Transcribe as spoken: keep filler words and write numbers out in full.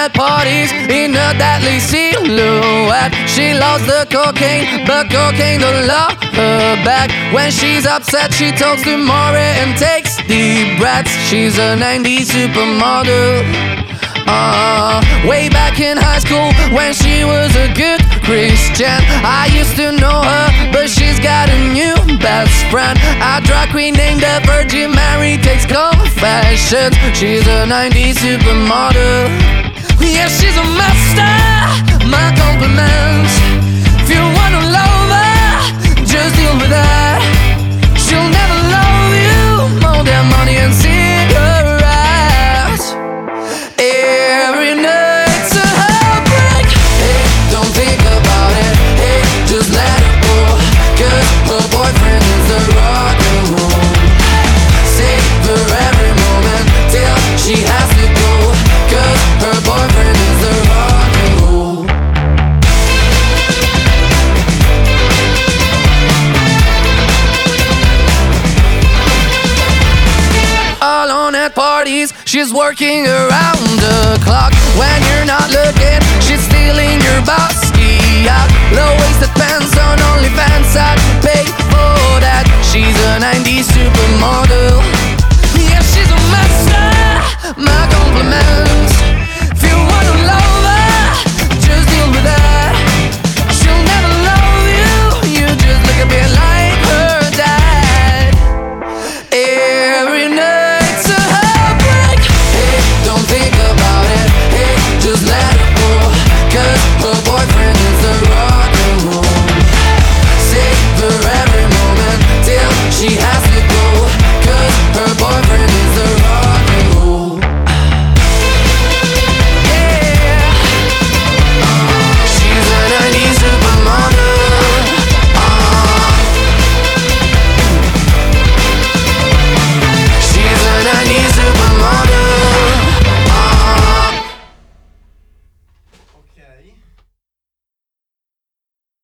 at parties in a deadly silhouette. She loves the cocaine, but cocaine don't love her back. When she's upset, she talks to Maury and takes deep breaths. She's a nineties supermodel. Uh, way back in high school when she was a good Christian, I used to know her, but she's got a new best friend, a drag queen named the Virgin Mary. Takes confessions. She's a nineties supermodel. Yeah, she's a master. My compliments. If you wanna love her, just deal with her. She'll never love you more than money and cigarettes. Every night's a heartbreak. Hey, don't think about it. Hey, just let it go. Cause her boyfriend is the rock and roll. Savor every moment till she has to go. Cause her boyfriend is the rock and roll. Alone at parties, she's working around the clock. When you're not looking, she's stealing your bossy out. Low-waisted pants on OnlyFans, I'd pay for that. She's a nineties supermodel.